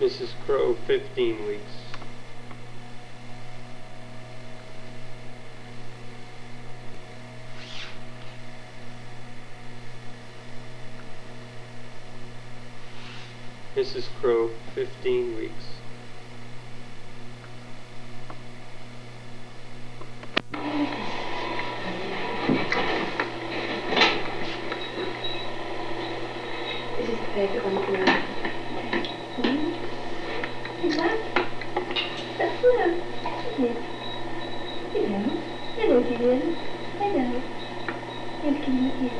Mrs. Crow, 15 weeks. Mrs. Crow, 15 weeks. This is the perfect one for now. Is that? That's what Hello. Hello, dear. Hello. Let's give him a kiss.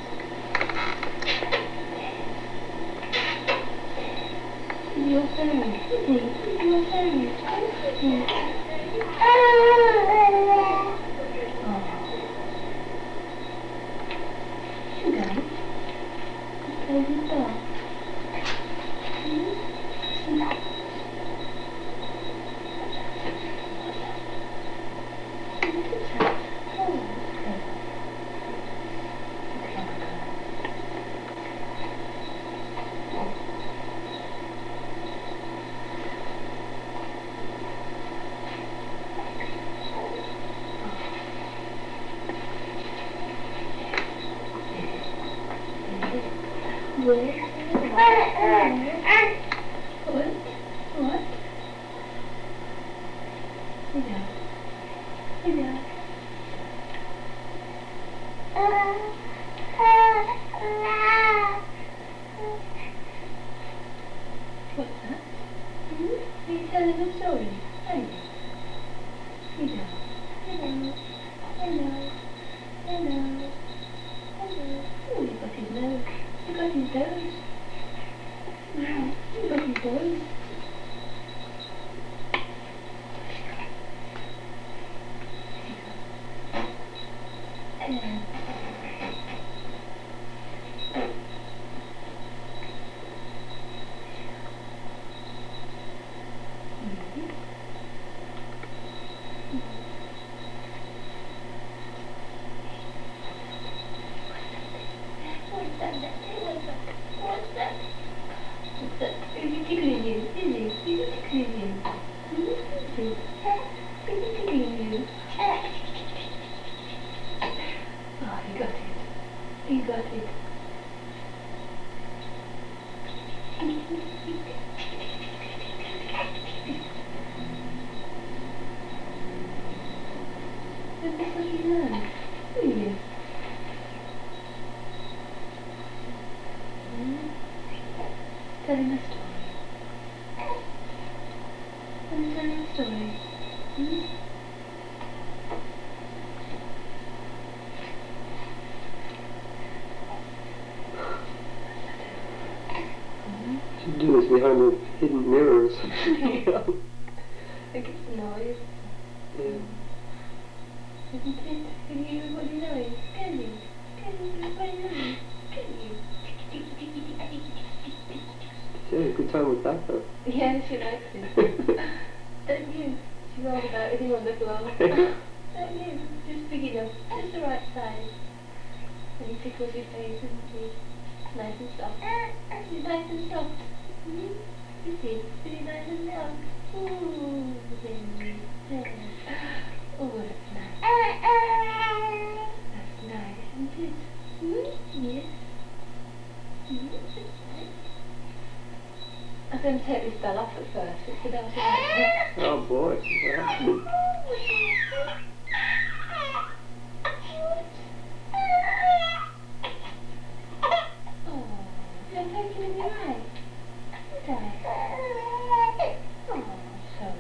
Your fairy, is he? Your fairy. Oh. Should I? Just play with doll. What? Hello. What's that? Are you telling a story? Are you? Hello. Oh, you got his nose. You got his nose. Wow, you got his nose. What's that? Is he tickling you? Is he tickling you? Is he tickling you? Oh, he got it. He got it. That's what he learned. Really? Tell him a story. Tell him a story. Should do this behind the hidden mirrors. I think it's a noise. Yeah. Isn't it? Can you hear what he knows? Can you? Can you hear what he knows? Can you? She had a good time with that though. Yeah, she likes it. Don't you? She's all about hitting on the floor. Don't you? Just big enough, just the right size. And he tickles your face, isn't he? Nice and soft. He's nice and soft. You see, is he nice and soft? Ooh, yeah. Oh, that's nice. That's nice, isn't it? Yes. That's nice. I'm going to take this bell off at first. It's the bell to right. Oh boy. Wow. Oh, did I take him in your eye? Did I? Oh, sorry.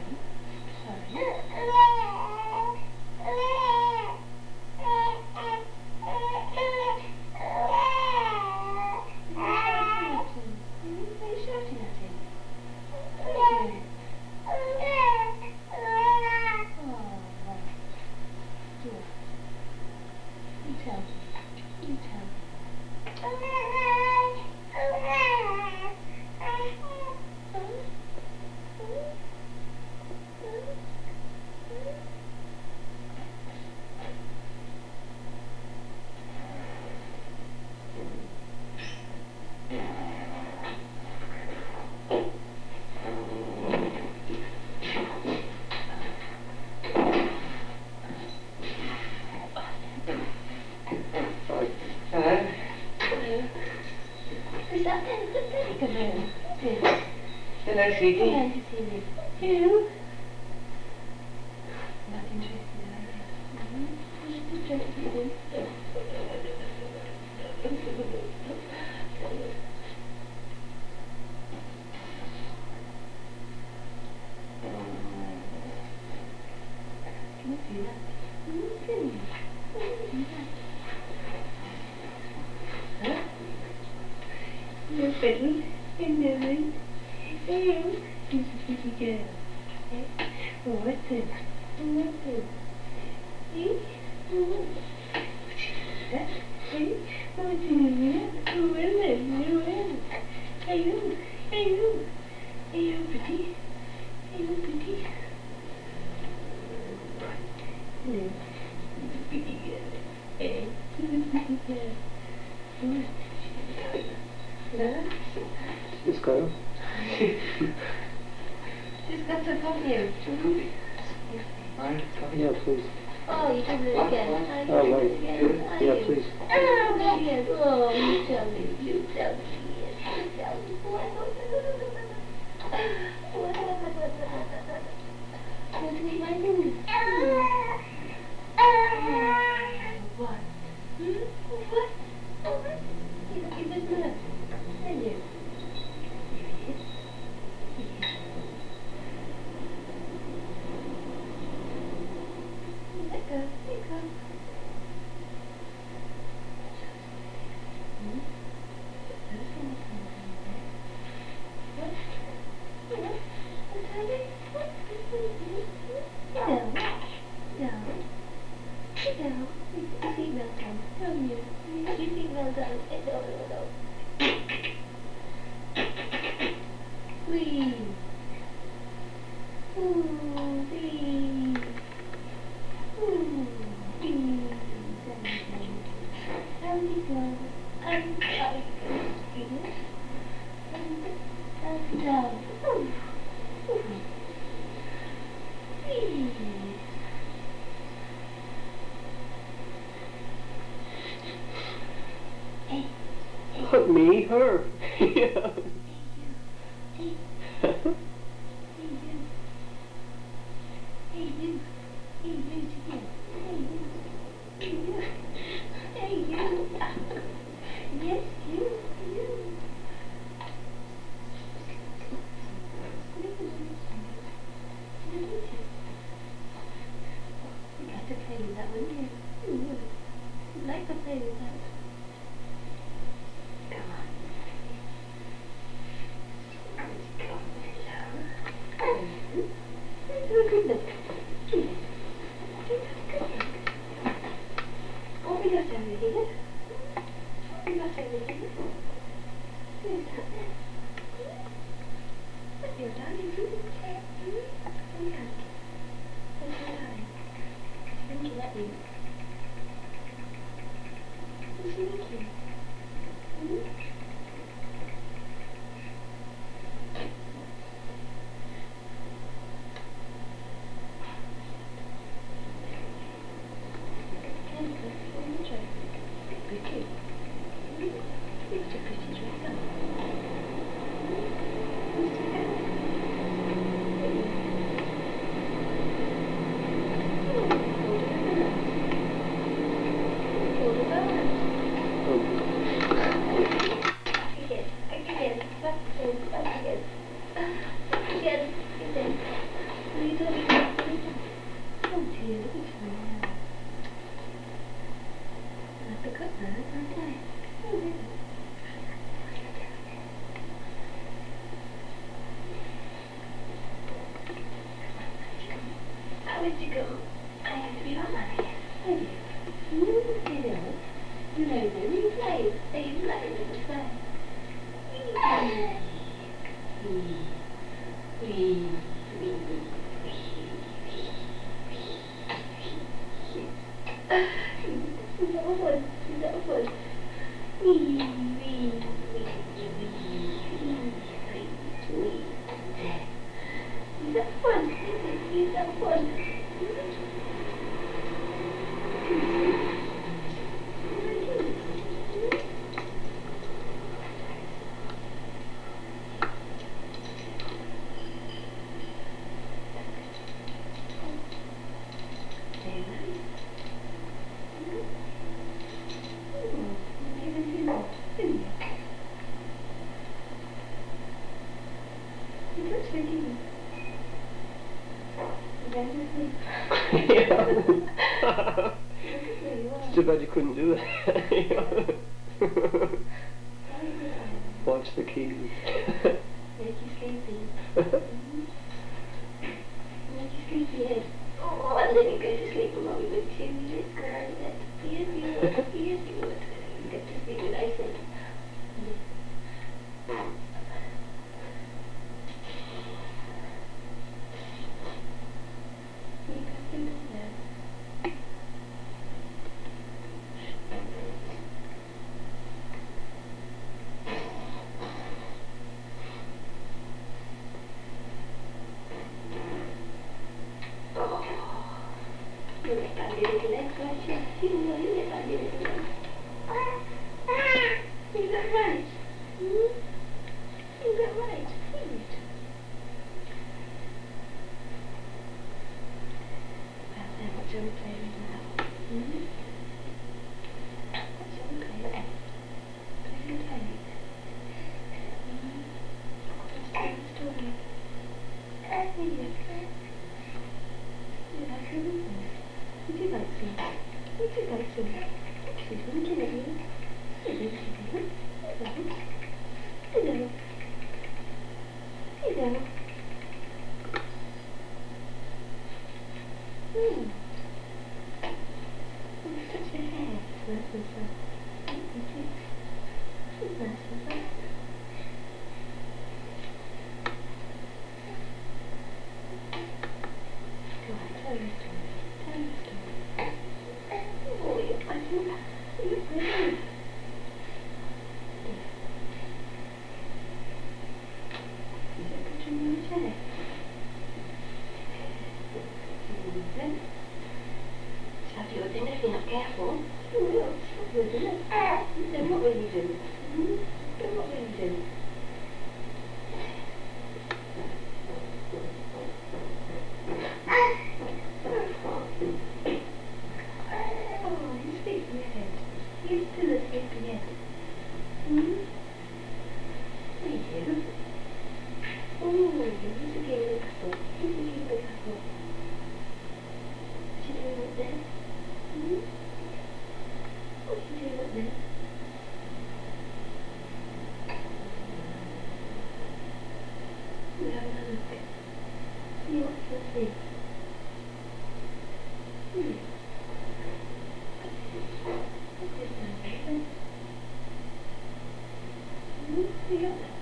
Are you shouting at him? Are you? Oh. Is that very good man? Yes. Hello, sweetie. Hello, to see you. Hello. Not interested, are you? Not interested. Can you do that? Can you? Can you do that? Huh? You're fiddling. You're doing. Hey, she's a pretty girl. Hey, what's it? What's it? Hey, hey, what's it? Who is it? Who is it? Hey, you. Hey, you. Hey, you pretty. Hey, you pretty. Hello. Pretty girl. Hey, pretty girl. What? Huh? Let's go. She's got to come here. Right, come Yeah, please. Oh, you did it again. Oh, right. Yeah, please. Oh, yes. Oh, you tell me. You tell me. Yes, you tell me. What is my name? What? What? You look even good. And you? Let go. Let go. What? What? What's happening? What? Sit down. Down. Sit down. Put your seatbelt on. Don't you? Put your seatbelt on. No. Breathe. Ooh, breathe. Ooh, breathe. How did it go? I'm sorry. Breathe. And down. Ooh. Ooh. Breathe. Hey. Not me, her. Yeah. Hey. Hey, you. Hey, you together. Hey, you. Hey, you. Yes, you. You got to play with that one, yeah. You would. You'd like to play with that. Come on. Do a good look. What we got over here? What we got over here? Who's that there? That's your darling, isn't it? Where's your darling? Winky at you. Who's winky? Where'd you go? I have to be on my head. Where do you? You know, you play. You play with the side. Is that fun? Is that fun? Is that fun? again. And then just sleep. Yeah. Look at me, what? It's too bad you couldn't do that. Watch the keys. Make you sleepy. Make you sleepy head. Oh, and then you go to sleep and Mommy wakes you. Yes, girl, yes, you would. Yes, you would. You get to sleep with I said. You can sleep now. You let my little legs right here. You know you let my little legs. Is that right? Hmm? Is that right? Please. Well then, what shall we play with now? Hmm? What shall we play with? Play with Henry. Hmm? Let's tell a story. Here you go. You like her, isn't it? Would you like some? Would you like some? She's looking at you. Hello, hello. Hello. Hello. Hmm. Oh, touch your hair. It's nice and soft. Isn't it? It's nice and soft. Go on, tell me a story. Tell me a story. Oh, you're funny. You're funny. Is that good in your chair? Then, shall have your dinner if you're not careful. You will. Stop your dinner. Then what will you do? Then what will you do? Oh, you sleepy head. You're still a sleepy head. Hmm? Are you? Oh, who's a game of castle? Who's a game of castle? What you doing up there? Hmm? What you doing up there? You have another look. See what's your sleep. Hmm. What's this down there? Hmm? You got that?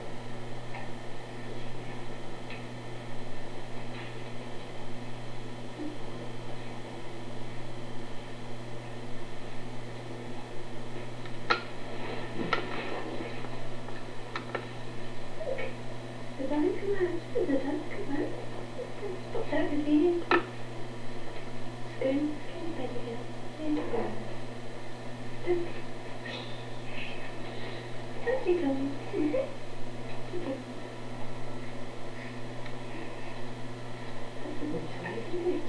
The dog come out. The dog come out. Stop that with you. Spoon. Go to bed again. Go to bed. Look. How's he going? That's a good toy, isn't it?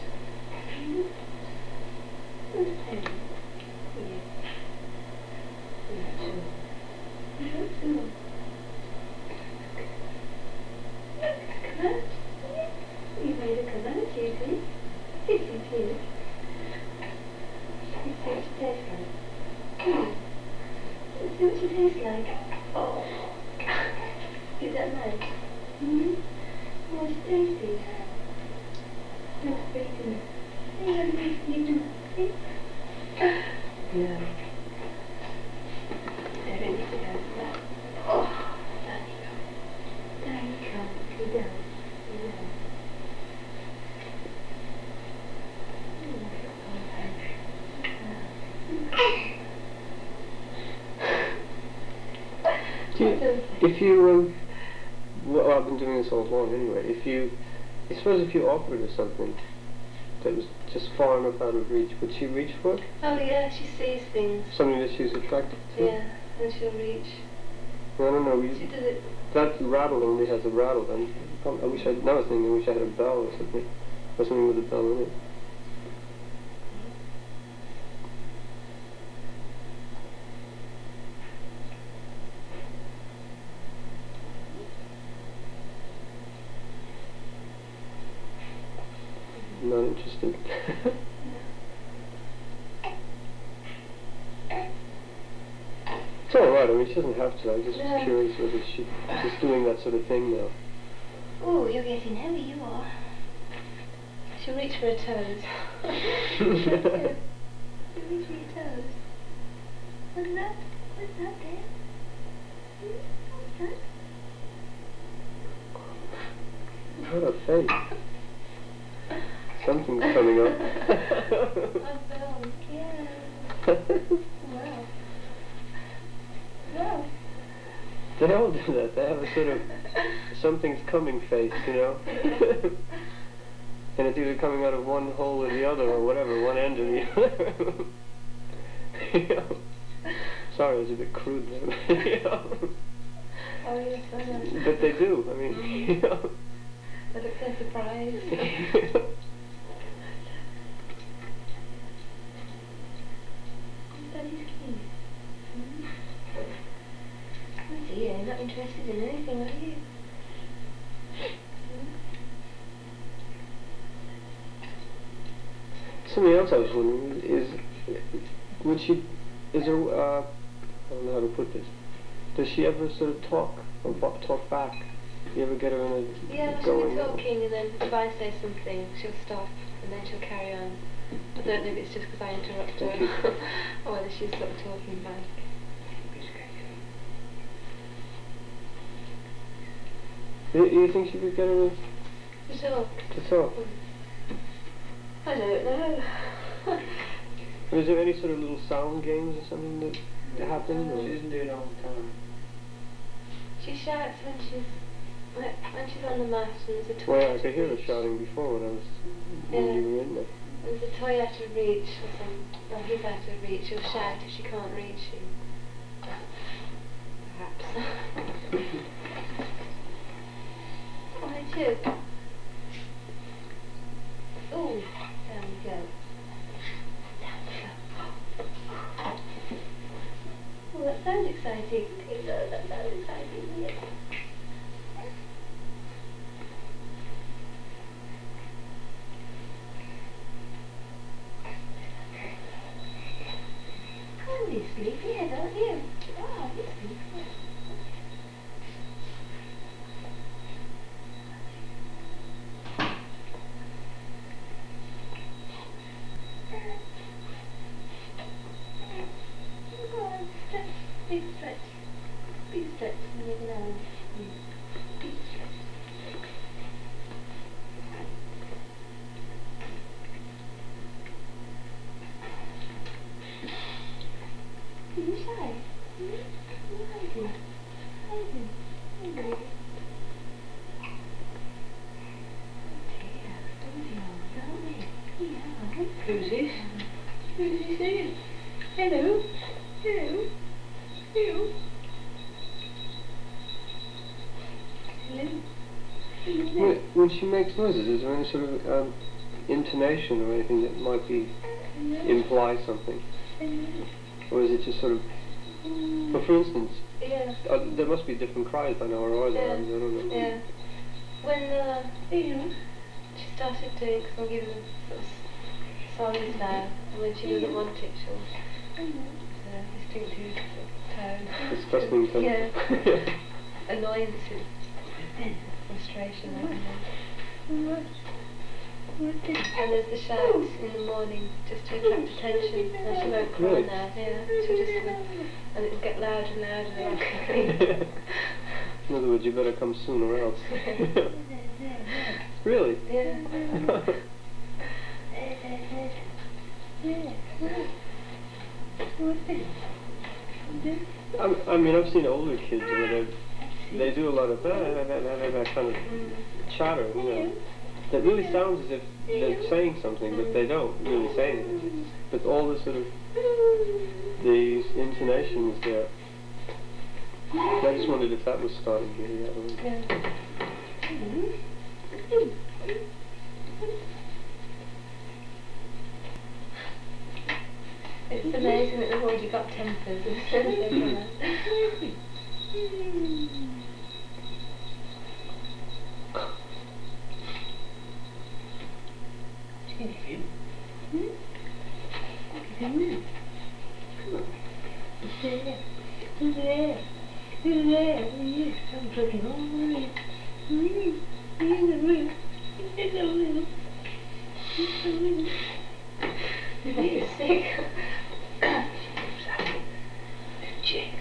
Good penny. Yeah. Yeah, sure. Yeah, sure. Look, come out. You made a come out, you see? Yes, you did. You see what you taste like? You see what you taste like? Oh. Is that nice? Hmm? Oh, it's tasty. Looks pretty good. Hey, you have a nice evening. See? Yeah. There it is again. Oh, down you go. Down you go. Go down. Go down. If you, well, I've been doing this all along anyway, I suppose if you offered her something that was just far enough out of reach, would she reach for it? Oh yeah, she sees things. Something that she's attracted to? Yeah, and she'll reach. I don't know, She does it. that rattle only has a rattle, and now I was thinking, I wish I had a bell or something. Or something with a bell in it. interested. It's alright, I mean, she doesn't have to. I'm just curious whether she's doing that sort of thing now. Oh, you're getting heavy, you are. She'll reach for her toes. She'll reach for your toes. What's that? What's that there? What's that? What a face. Something's coming up. Oh, yeah. Wow. Wow. They all do that. They have a sort of something's coming face, you know? And it's either coming out of one hole or the other, or whatever, one end or the other. You know? Sorry, it was a bit crude there. You know? Oh, yes, I know. But they do, I mean, you know? They look so surprised. Daddy's cute. Oh dear, not interested in anything, are you? Something else I was wondering is there, I don't know how to put this. Does she ever sort of talk or talk back? You ever get her in a Yeah, she'll be talking, and then if I say something, she'll stop, and then she'll carry on. I don't know if it's just because I interrupt her, or whether she's sort of talking back. You think she could get her To talk? to talk? I don't know. Is there any sort of little sound games or something that happen? Or? She doesn't do it all the time. She shouts when she's on the mat and there's a toy. Well, yeah, I could hear her shouting before when you were in there. There's a toy out of reach or something. Well, he's out of reach. She'll shout if she can't reach him. Perhaps. Why too? Oh, down we go. Down we go. Oh, that sounds exciting. It does, that sounds exciting, yes. Oh, you're sleepyhead, aren't you? Wow, you're sleepyhead. Big stretch. Big stretch. And you can have big stretch. Are you shy? You're hiding. Hiding. Hey, baby. Who's this? Who's this? Hello? Hello? Hello? Hello? When she makes noises, is there any sort of intonation or anything that might imply something? Or is it just sort of... Well, for instance, there must be different cries by now, or are there? I don't know. Yeah. When she started doing, because I'm giving her sort of songs now, and when she doesn't want it, she'll distinctive tone. Disgusting tone. Yeah. Annoyances. Frustration. And there's the shouts in the morning just to attract attention. And she won't cry Really? now. Yeah. She'll just and it'll get louder and louder. In other words, you better come soon or else. Really? Yeah. I mean, I've seen older kids where they do a lot of that kind of chatter, you know, that really sounds as if they're saying something, but they don't really say anything. But all the sort of the intonation is there. I just wondered if that was starting here. Yeah, I don't know. It's amazing that they've already got tempers as soon as they come out. She's I'm looking all right. He's a little. He's a little. He's a little. He's sick. Chick.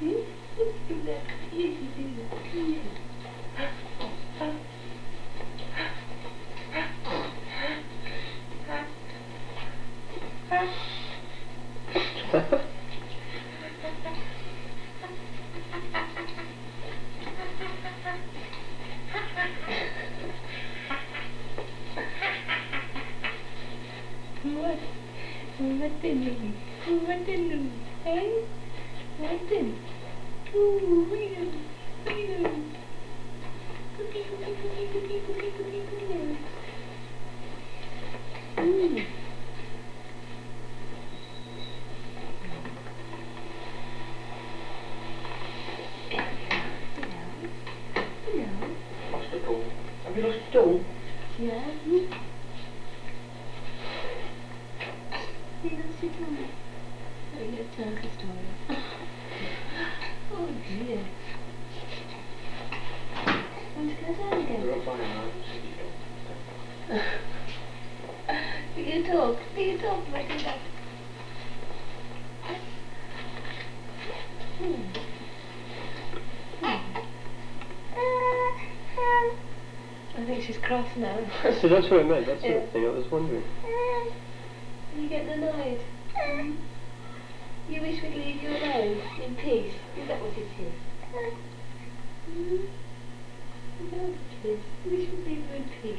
What? What did hey? What did? Ooh, freedom, freedom. Cookie, cookie, cookie, cookie, cookie, cookie, cookie. Ooh. Lost the ball. Have you lost the ball? Yeah. Let me just tell the story. Oh dear. Want to go down again? We're up on our You talk. You talk like that. I think she's cross now. So that's what I meant. That's Yeah. the thing I was wondering. You getting annoyed? You wish we'd leave you alone, in peace. Is that what it is? Is that what it is? You wish we'd leave you in peace.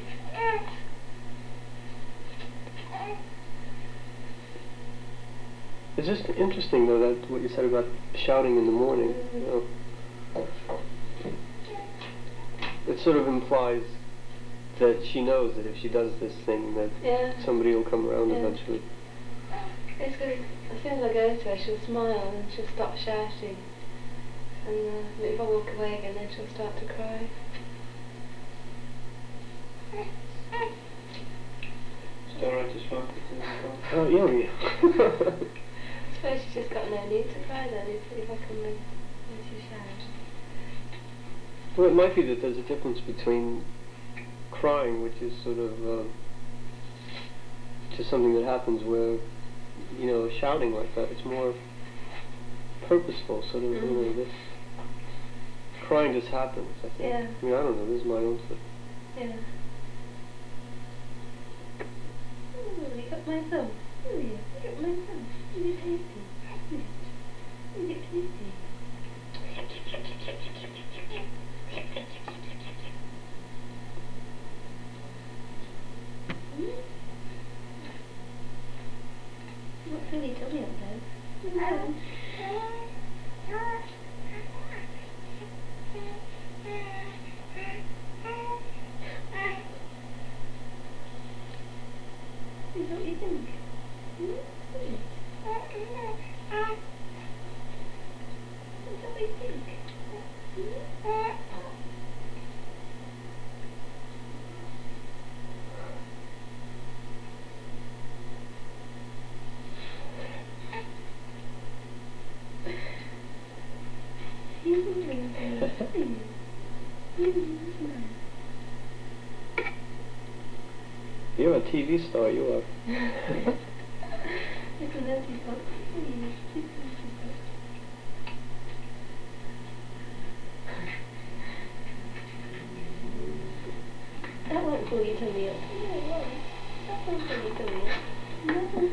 It's just interesting though that what you said about shouting in the morning. You know, it sort of implies that she knows that if she does this thing that Yeah. somebody will come around Yeah. eventually. It's good. As soon as I go to her, she'll smile and she'll stop shouting. And if I walk away again, then she'll start to cry. It's alright to smoke it in the car. Oh yeah. I suppose she's just got no need to cry then if I come when she shouts. Well, it might be that there's a difference between crying, which is sort of just something that happens where, you know, shouting like that, it's more purposeful, sort of, you know, this crying just happens, I think. Yeah. I mean, I don't know, this is my own stuff. Yeah. Ooh, you got my thumb. Oh yeah, you got my thumb. Is it tasty? Is it tasty? What's really tummy up there? No. Is that what you think? Is that what you think? You're a TV star, you are. It's an empty box. That won't pull your tummy up. No, it won't. That won't pull your tummy up. No.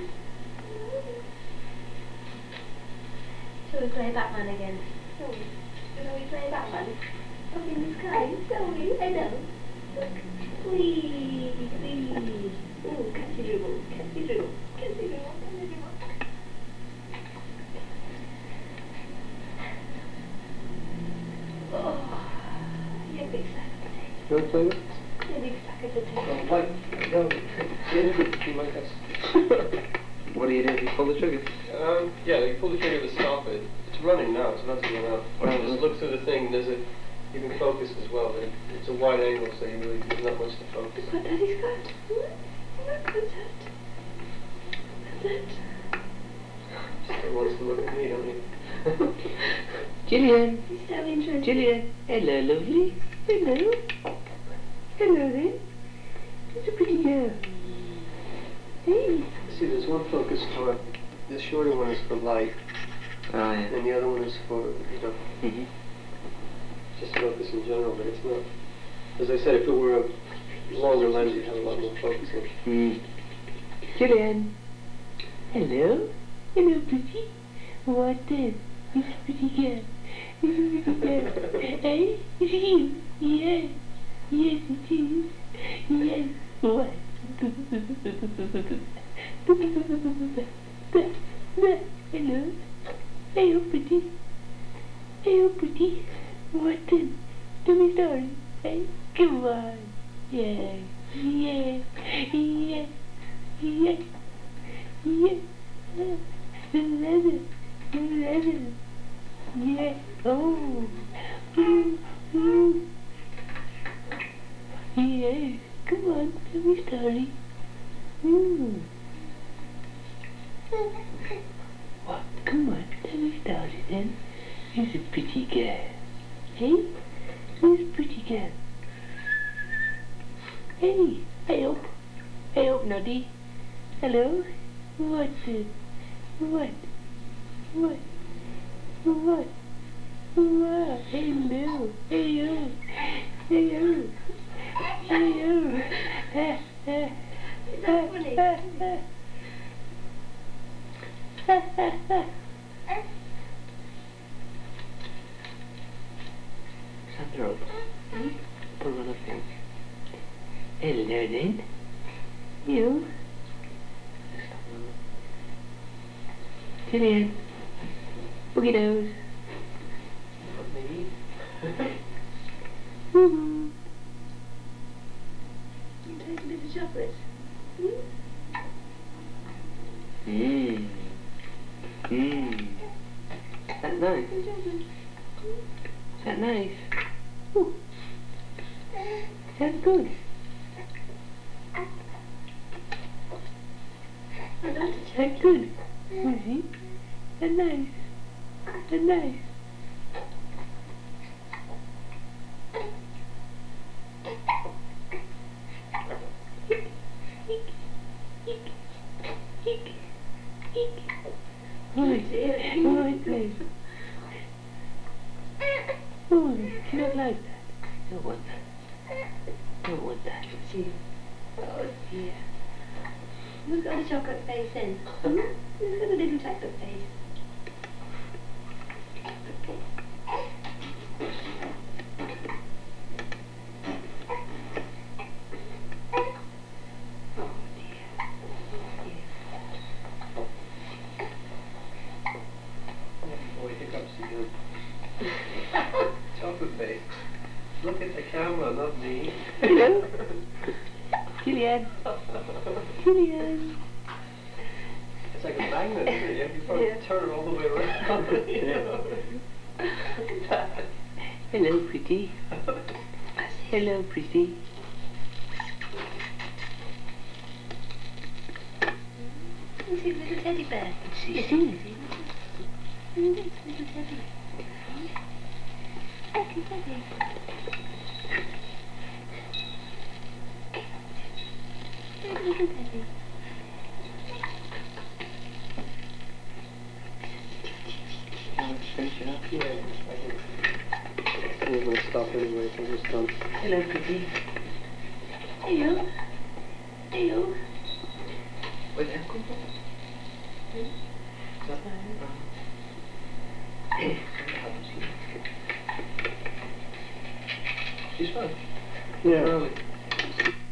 Shall we play Batman again? Shall we? Shall we play Batman? Up in the sky, shall we? I know. Look. Whee! Whee! Oh, catchy dribble, catchy dribble, catchy dribble, catchy dribble. Oh, you're a big sack of potatoes. You want to play with? You're a big sack of potatoes. Wait, no. You like us. What do? You pull the trigger? Yeah, you pull the trigger to stop it. It's running now, it's about to run out. Right. Just look through the thing, you can focus as well, but it's a wide angle, so there's not much to focus. Look what Daddy's got. Look at that. Look at that. Still wants to look at me, don't you? Gillian. He's so interested. Gillian. Hello, lovely. Hello. Hello there. It's a pretty girl. Hey. See, there's one focus for, the shorter one is for light, Oh, yeah. and the other one is for, you know, Mm-hmm. just focus in general, but it's not. As I said, if it were a longer lens, you'd have a lot more focus in it. Mm. Gillian. Hello. Hello, pretty. What then? It's a pretty girl. It's a pretty girl. Hey, it's you. Yes. Yes, it is. Yes. What? Hello. Hello, pretty. Hello, pretty. What then? Tell me story. Hey, come on. Yeah. Yeah. Yeah. Yeah. Yeah. Yeah. Oh. Yeah. Come on, tell me a story. What? Come on, tell me a story then. Who's a pretty girl? Hey? Who's a pretty girl? Hey, I hope Noddy. Hello? What? What? What? What? What? Hello? Hello? Hello? Hello? Is that funny? Stand up. Put on a thing. Hello then. You? Gillian. Boogie nose. Not me. Woohoo. You take a bit of chocolate. Mmm. Mmm. Is that nice? Is that nice? Ooh. Sounds good. That's good. See? That's nice. That's nice. Oh, she don't like that. Don't want that. Don't want that. See. Oh dear. Who's got a chocolate face in? Who's got a little chocolate face? Boy, hiccups again. Chocolate face. Look at the camera, not me. Hello? Julian. Julian. It's like a magnet, isn't it? You probably turn it all the way around. Look at that. Hello, pretty. Hello, pretty. This is little teddy bear. Yes, Little teddy. Little teddy. Little teddy. Finish it up. Yeah, I think I'm going to stop anyway, so I'm just done. Hello, pretty. Hello. Hello. Where'd that come from? She's fine. Yeah. Early.